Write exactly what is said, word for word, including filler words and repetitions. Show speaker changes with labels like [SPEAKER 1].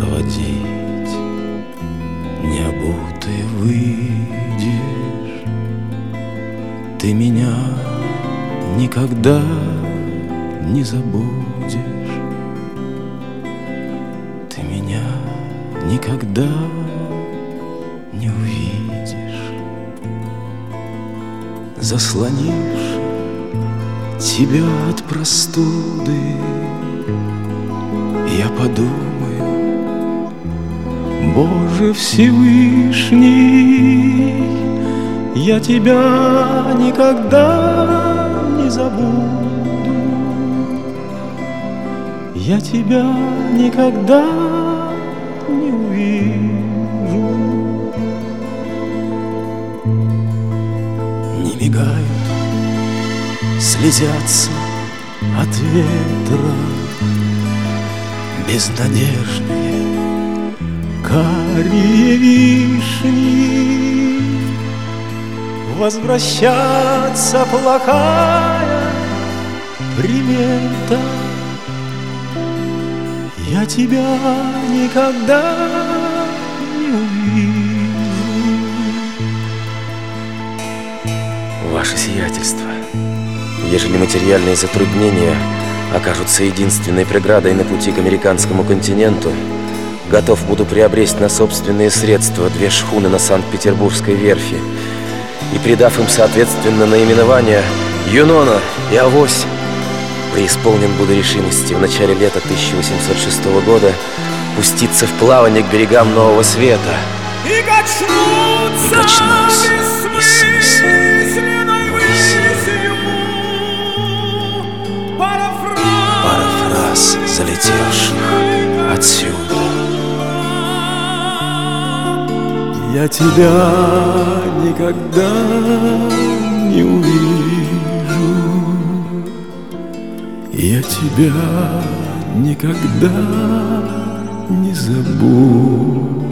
[SPEAKER 1] проводить. Необутый выйдешь, ты меня никогда не забудешь, ты меня никогда не увидишь. Заслонишь тебя от простуды, я подумаю: Боже Всевышний, я тебя никогда не забуду, я тебя никогда не увижу. Не мигают, слезятся от ветра безнадежные карие вишни. Возвращаться плохая примета, я тебя никогда не увижу.
[SPEAKER 2] Ваше сиятельство, ежели материальные затруднения окажутся единственной преградой на пути к американскому континенту, готов буду приобрести на собственные средства две шхуны на Санкт-Петербургской верфи и, придав им соответственно наименования «Юнона» и «Авось», преисполнен буду решимости в начале лета тысяча восемьсот шестого года пуститься в плавание к берегам Нового Света.
[SPEAKER 3] И качнуться,
[SPEAKER 2] и качнуться бессмысленной
[SPEAKER 3] высью.
[SPEAKER 1] Парафраз залетевших отсюда. Я тебя никогда не увижу, я тебя никогда не забуду.